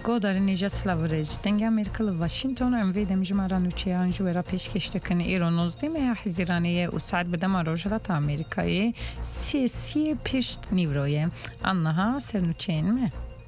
Godar Nija Slavrij Denga Merkel Washington اموی دمجمارا نوچیان جویرا پیشکشتکن ایران 19 ماه حزیرانیه و ساعت بدم روجلات آمریکایی سی پیشت نیورویه آنها سرنوچین مه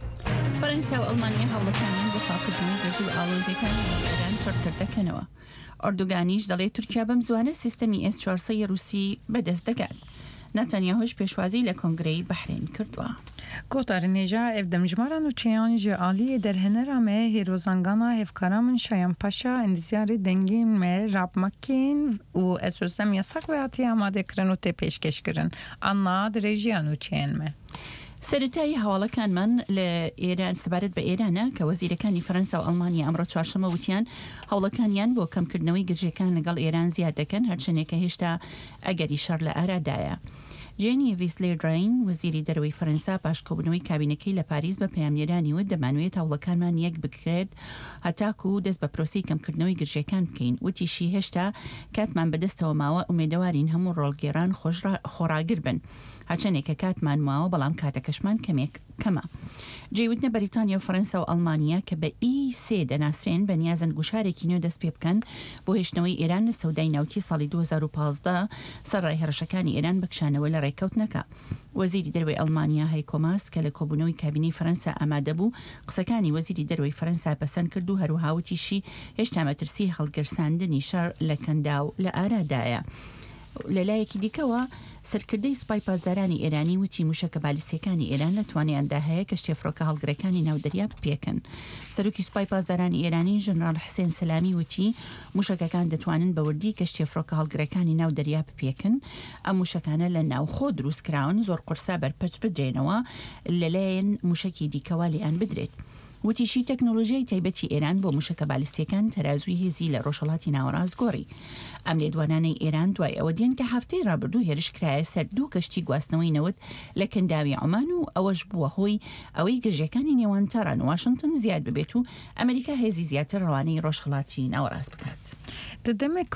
فرنسا وألمانيا هەوڵەکانیان بۆ خاڵکردنەوەی گەژی و ئاڵۆزیەکانی ئێران چڕتر دەکەنەوە. ئەردۆگانیش دەڵێت تورکیا بەم زوانە سیستەمی S-400 رووسی بەدەست دەگات. نەتەنیاهوش پێشوازی لە کۆنگرەی بەحرین کردووە. گوتار نیجا اف دمجمارا نوچیان جالی درهنرا مه هیروزانگانا هفکارامن شایان پاشا اندزیاری دنگین مه راب مکین و اسوزدم یاساق و آتی آماده کرن و تی پیشکش کرن. آنا درجیان نوچیان مه. سەرەتایی هەواڵەکانمان لە ئێران سەبارەت بە ئێرانە کە وەزیرەکانی فەرەنسا و ئەڵمانیا ئەمڕۆ چوارشەمە وتیان هەوڵەکانیان بۆ کەمکردنەوەی گرژەکان لەگەڵ ئێران زیاد دەکەن هەرچەندێک کە هێشتا ئەگەری شەڕ لە ئارادایە. جێنی ویسلێردراین وەزیری دەرەوەی فەرەنسا پاشکۆبنەوەی کابینەکەی لە پاریس بە پەیامنێرانی وت دەمانوێت هەوڵەکانمان یەک بکرێت هەتاکو و دەست بە پرۆسی کەمکردنەوەی گرژەکان بکەین. وتیشی هێشتا کاتمان بەدەستەوە ماوە ئومێدەوارین هەموو ڕۆڵگێران خۆراگر بن. هەرچەندێک کە کاتمان ماوە بەڵام کاتەکەشمان کەمە. جێوتنە بەریتانیا و فەرەنسا و ئەڵمانیا کە بە E3 دەناسرێن بە نیازن گوشارێکی نوێ دەست پێ بکەن بۆ هێشتنەوەی ئێران لە سەودای ناوکی ساڵی 2015 سەرڕای هەرشەکانی ئێران بکشانەوە لە ڕێکەوتنەکە. وەزیری دەرەوەی ئەڵمانیا هایکۆ ماس کە لە کۆبوونەوەی کابینەی فەرەنسا ئامادە بوو قسەکانی وەزیری دەرەوەی فەرەنسا پەسەند کرد و هەروەها وتیشی هێشتا مەترسی هەڵگرساندنی شەڕ لە کەنداو لە ئارادایە. لەلایەکی دیکەوە سەرکردەی سوپای پاسدارانی ئێرانی وتی موشەکە بالیستیەکانی ئێران لەتوانیاندا هەیە کە شتێفڕۆکە هەڵگرەکانی ناودەریا بپێکن. سەرۆکی سوپای پاسدارانی ئێرانی ژنرال حسێن سەلامی وتی موشەکەکان دەتوانن بەوردی کە شتێفڕۆکە هەڵگرەکانی ناودەریا بپێکن. ئەم موشەکانە لە ناوخۆ دروستکراون زۆر قورسا بەرپەچ بدرێنەوە لەلایەن موشەکی دیکەوە لێیان بدرێت. وتیشی تەکنۆلۆژیای تایبەتی ئێران بۆ موشەکە بالیستیەکان تەرازوی هێزی لە ڕۆژهەڵاتی ناوەڕاست گۆڕی. ئەم لێدوانانەی ئێران دوای ئەوە دێن کە هەفتەی ڕابردوو هێرشکرایە سەر دوو کەشتی گواستنەوەی نەوت لە کەنداوی عومان و ئەوەش بووە هۆی ئەوەی گەژیەکانی نێوان تەڕان واشنگتن زیاد ببێت و ئەمریکا هێزی زیاتر ڕەوانەی ڕۆژهەڵاتی ناوەڕاست بکات. دەمێک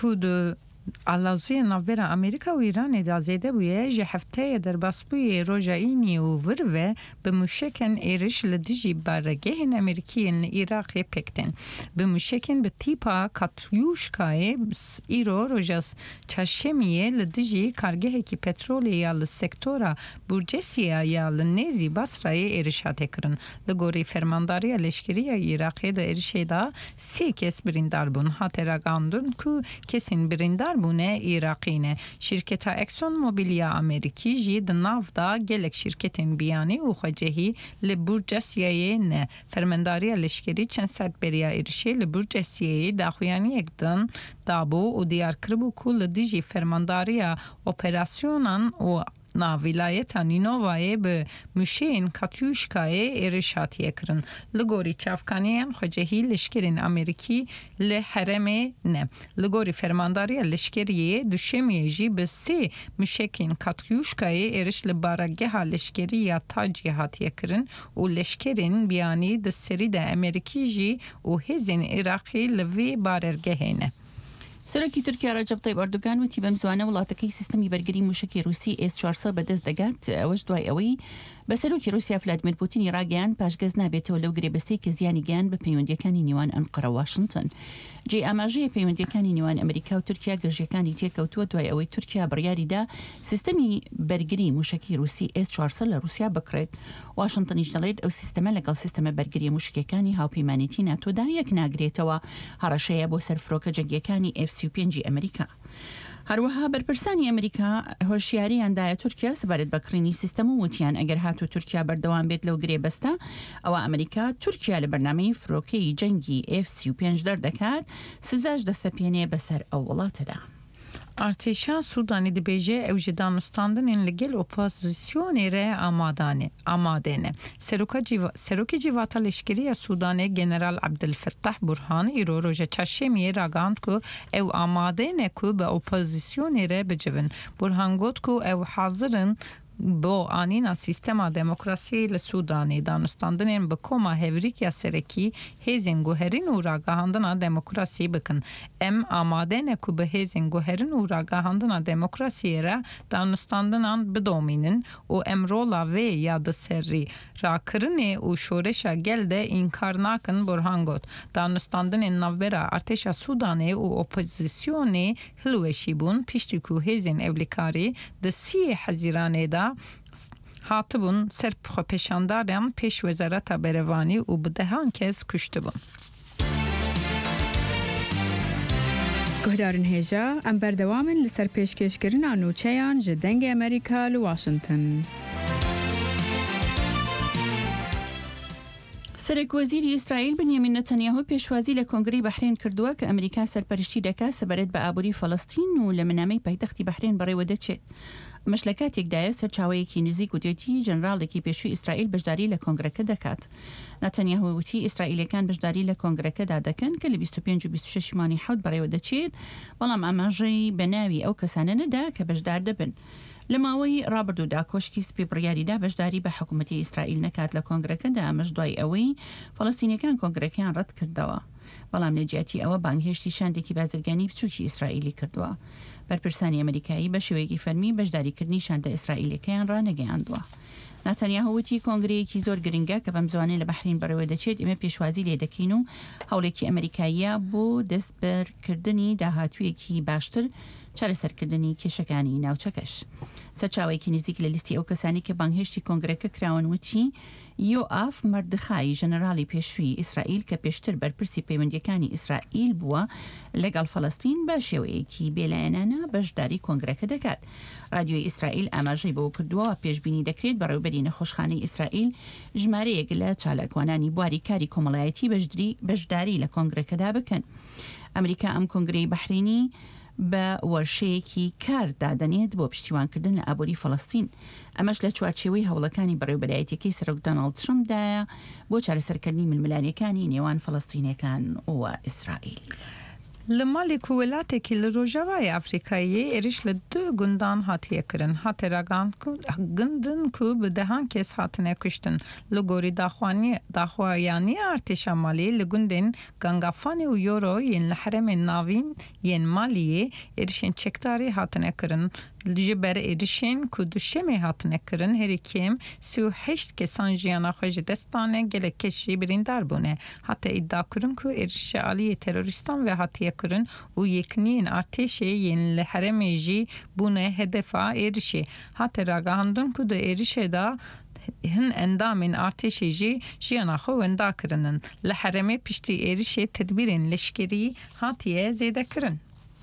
علازی نافبرا امریکا و ایران دازیده بویه جه هفته در باسپوی روجاینی و وروه به موشکن ایرش لدیجی بارگه امریکی ایراق پکتن به موشکن به تیپا کاتیوشکای ایرو روجاس چشمیه لدیجی کارگه کی پترول یا لسکتورا بورجسیا یا لنزی باسرای ایرشات کرن لگوری فرمانداری لشکری ایراقی دا ایرشیدا سی کس بریندار بون هاتراگاندون کو کسین بریندار bune İraqine. Şirketa Exxon Mobil Ameriki jî di nav da gelek şirketin biyanî û xwecehi li Burcasiyayê ne. Fermendariya leşkerî çend sed beriya êrişê li Burcasiyayê daxuyaniyek din dabû û diyar kiribû ku li dijî fermendariya operasyonan û na vilayeta Ninovayê bi müşeyên Katyuşkayê êrişatiye kirin. Li gorî çavkaniyan xwecehî leşkerên Amerîkî li heremê ne. Li gorî fermandariya leşkeriyê duşemiyê jî bi sê müşekên Katyuşkayê êriş li barageha leşkerî ya Tacî hatiye kirin û leşkerên biyanî di serî de Amerîkî jî û hêzên Iraqî li vê barergehê ne. سەرۆکی تورکیا ڕەجەب تایب ئەردۆگان وتی بەم زوانە وڵاتەکەی سیستەمی بەرگری موشکی رووسی S-400 بەدەست دەگات. ئەوەش دوای ئەوەی بە سەرۆکی رووسیا ڤلادیمیر پوتینی ڕاگەیان پاشگەز نابێتەوە لەو گرێبەستەی کە زیانی گەیان بە پەیوەندیەکانی نێوان ئەنقەرە و واشنگتن. جێ ئاماژەیە پەیوەندیەکانی نێوان ئەمریکا و تورکیا گەژیەکانی تێکەوتووە دوای ئەوەی تورکیا بڕیاریدا سیستەمی بەرگری موشکی رووسی S-400 لە رووسیا بکڕێت. واشنگتنیش دەڵێت ئەو سیستەمە لەگەڵ سیستەمە بەرگری موشکەکانی هاوپەیمانیتی ناتۆدا یەک ناگرێتەوە هەڕەشەیە بۆ سەر فرۆکە جەنگیەکانی F-35 ئەمریکا. هەروەها بەرپرسانی ئەمریکا هۆشیاریاندایە تورکیا سەبارەت بەکڕینی سیستەم و وتیان ئەگەر هاتو تورکیا بەردەوام بێت لەو گرێبەستە ئەوە ئەمریکا تورکیا لە بەرنامەی فرۆکەی جەنگی F-35 دەردەکات سزاش دەسەپێنێ بەسەر ئەو وڵاتەدا. Artêşa Sudanê dibêje ew ji danûstandinên li gel opozisyonê re amade ne. Serokê civata leşkeriya Sudanê General Abdülfettah Burhan îro roja çarşemiyê ragand ku ew amade ne ku bi opozisyonê re bicivin. Burhan got ku ew hazirin با آنینا سیستما دموکراسی لسودانی دانستاندنین بکوما هوریکیا سرکی هیزین گوهرین و راگاهاندنا دموکراسی بکن. آماده نکو به هیزین گوهرین و راگاهاندنا دموکراسی را دانستاندنان بدومینن و رولا و یاد سری را کرنه و شورشا گلده انکار ناکن برهان گوت. دانستاندنین نوبرا ارتشا سودانی و اپوزیسیونی هلوشی بون پشتی کو هیزین اولیکاری ده 30 حزیرانه دا هاتبون سر پیشاندارم پیش وزارت بروانی و بدهان کس کشته بون. گهدارن هیجا ام بردوامن لسر پیشکش کرنا نوچیان جدنگ امریکا لواشنطن. سرک وزیری اسرائیل بنیامین نتانیاهو پیشوازی لکنگری بحرین کردووە کە ئەمریکا سەرپەرشتی دەکات سەبارەت بە ئابووری فەڵەستین و لە منامەی پایتەختی بەحرین بەڕێوە دەچێت. ئەمەش لە کاتێکدایە سەرچاوەیەکی نزیک وتێتی جەنرالێکی پێشووی ئیسرائیل بەشداری لە کۆنگرەکە دەکات. نەتانیاهو وتی ئیسرائیلەکان بەشداری لە کۆنگرەکەدا دەکەن کە لە 25 و 26 مانگی حەوت بەڕێوە دەچێت، بەڵام ئاماژەی بە ناوی ئەو کەسانە نەدا کە بەشدار دەبن. لە ماوەی ڕابردوودا کۆشکی سپی بڕیاریدا بەشداری بە حکوومەتی ئیسرائیل نەکات لە کۆنگرەکەدا، ئەمەش دوای ئەوەی فەڵەستینیەکان کۆنگرەکەیان ڕەت کردەوە. بەڵام لە جیاتی ئەوە بانگهێشتی شاندێکی بازرگانی بچووکی ئیسرائیلی کردووە. بەرپرسانی ئەمریکایی بە شێوەیەکی فەرمی بەشداریکردنی شاندە ئیسرائیلەکەیان ڕانەگەیاندووە. ناتانیاهو وتی کۆنگرەیەکی زۆر گرنگە کە بەم زوانەیە لە بەحرین بەڕێوە دەچێت، ئێمە پێشوازی لێ دەکەین و هەوڵێکی ئەمریکاییە بۆ دەستبەرکردنی داهاتوویەکی باشتر چارەسەرکردنی کێشەکانی ناوچەکەش. سەرچاوێکی نزیک لە لیستی ئەو کەسانی کە بانگهێشتی کۆنگرەکە کراون وتی یۆئاف مەردخای ژەنەراڵی پێشووی ئیسرائیل کە پێشتر بەرپرسی پەیوەندیەکانی ئیسرائیل بووە لەگەڵ فەڵەستین بە شێوەیەکی بێلایەنانە بەشداری کۆنگرەکە دەکات. رادیۆی ئیسرائیل ئاماژەی بەوە کردووە پێشبینی دەکرێت بەڕێوەبەری نەخۆشخانەی ئیسرائیل ژمارەیەک لە چالاکوانانی بواری کاری کۆمەڵایەتی بەشداری لە کۆنگرەکەدا بکەن. ئەمریکا ئەم کۆنگرەی بەحرینی بە وەرشەیەکی کار دادەنێت بۆ پشتیوانکردن لە ئابووری فەڵەستین. ئەمەش لە چوارچێوەی هەوڵەکانی بەڕێوەبەرایەتیەکەی سەرۆک دۆناڵد ترەمپدایە بۆ چارەسەرکردنی ململانیەکانی نێوان فەڵەستینیەکان و ئیسرائیل. لمالی کوولاتێکی لە ڕۆژاوای ئەفریقایی ئێریش لە 2 گوندان هاتیە کردن هاتێراگان گندن کو بە دەهان کێس هاتنێ کوشتن لە گۆری داخوایانی ئارتێشا مالی لە گوندên گەنگافانê û یۆرۆ yên li herêmên navîn yên Maliyê êrişên çekdarî hatine kirin. Ji ber êrişên ku duşemê hatine kirin herî kêm 38 kesan jiyana xwe ji dest dane, gelek kes jî birîndar bûne. Heta îddia kirin ku êrişa aliyê terorîstan ve hatiye kirin û yekniyên artêşê yên li herêmê jî bûne hedefa êrişê. Hate ragihandin ku di êrişê da hin endamên artêşê jî jiyana xwe wenda kirinin. Li herêmê piştî êrişê tedbîrên leşkerî hatiye zêde kirin.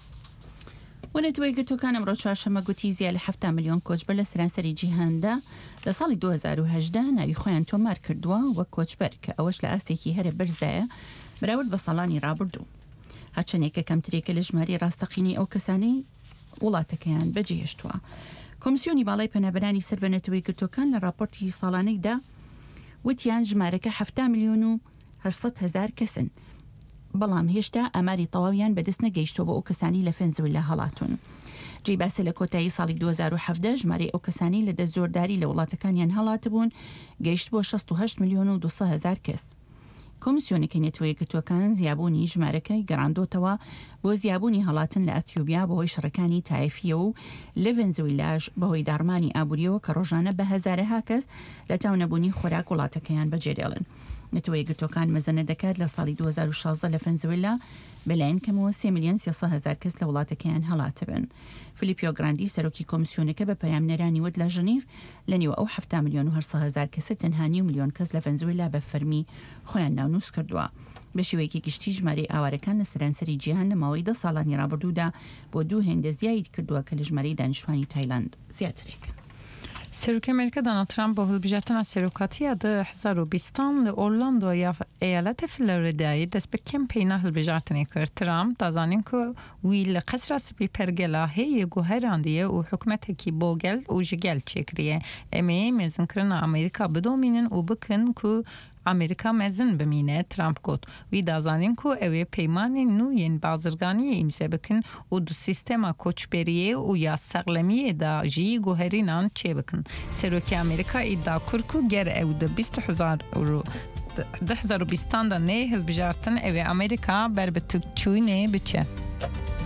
ونەتوەی گرتوەکان ئەمڕۆ چوارشەممە گوتی زیاد لە 7 ملیۆن کۆچبەر لە سەرانسەری جیهاندا لە ساڵی 2018 ناوی خۆیان تۆمار کردووە وەک کۆچبەر کە ئەوەش لە ئاستێکی هەرە بەرزدایە بەراورد بە ساڵانی ڕابردوو. هەرچەندێکە کەمترێکە لە ژماری ڕاستەقینی ئەو کەسانەی وڵاتەکەیان بەجێهێشتووە. کۆمسیۆنی باڵای پەنابەرانی سەر بە نەتەوەی گرتوەکان لە راپۆرتی ساڵانەیدا وتیان ژمارەکە 7 ملیۆن و 800 هزار کەسن. بەڵام هێشتا ئەماری تەواویان بەدەست نەگەیشتۆ بۆ ئەو کەسانی لە ڤێنزوێلا هەڵاتون. جێی باسە لە کۆتایی ساڵی 2017 ژمارەی ئەو کەسانی لە دەست زۆرداری لە وڵاتەکانیان هەڵاتبوون گەیشت بۆ 68 ملیۆن و 200 هزار کەس. کۆمسیۆنەکەی نێتوەیە گرتوەکان زیابوونی ژمارەکەی گەڕاندۆتەوە بۆ زیابوونی هەڵاتن لە ئەتیۆبیا بەهۆی شەڕەکانی تایفیە و لە ڤێنزوێلاش بەهۆی داڕمانی ئابووریەوە کە ڕۆژانە بە هەزارەها کەس لە تاونەبوونی خۆراک وڵاتەکەیان بەجێدێڵن. نەتەوەی گرتوەکان مەزەنە دەکات لە ساڵی 2016 لە ڤێنزوێلا بەلایەن کەمەوە 3 ملیۆن 300 هزار کەس لە وڵاتەکەیان هەڵاتبن. فلیپیۆ گراندی سەرۆکی کۆمسیۆنەکە بە پەیامنەرانی وت لە ژنیڤ لە نێوە ئەو 7 ملیۆن و 800 هزار کەسە تەنها 9 ملیۆن کەس لە ڤێنزوێلا بە فەرمی خۆیان ناونووس کردووە. بە شێوەیەکی گشتی ژمارەی ئاوارەکان لە سەرانسەری جیهان لە ماوەی 10 ساڵانی ڕابردوودا بۆ 2 هێندە زیاد کردووە کە لە ژمارەی دانیشتوانی تایلاند زیاترێکن. سەرۆکی ئەمریکا دۆناڵد ترامپ بۆ هەڵبژاردنە سەرۆکاتیە 2020 لە ئۆرلاندۆ یا ئەیالەتە فلۆریدای دەست بە کەمپێنە هەڵبژاردنی کرد. ترامپ دەزانین کە وی لە قەسرا سپی پەرگەلا هەیە گوهەراندیە و حکومەتێکی بۆ گەل و ژ گەل چێکریە. ئەمێ مێزنکردنە ئەمریکا بدۆمینن و بکن کو امریکا مزن بمینه ترامپ گوت وی دازانین کو اوی پیمان نو ین بازرگانی امضا بکن و دو سیستما کوچبریه و یا سقلمیه دا جی گوهرینان چه بکن سروکی امریکا ایدا کرکو گر او ده 20,000 رو 2020 دا نه هل بجارتن اوی امریکا بر به تکچوی نه بچه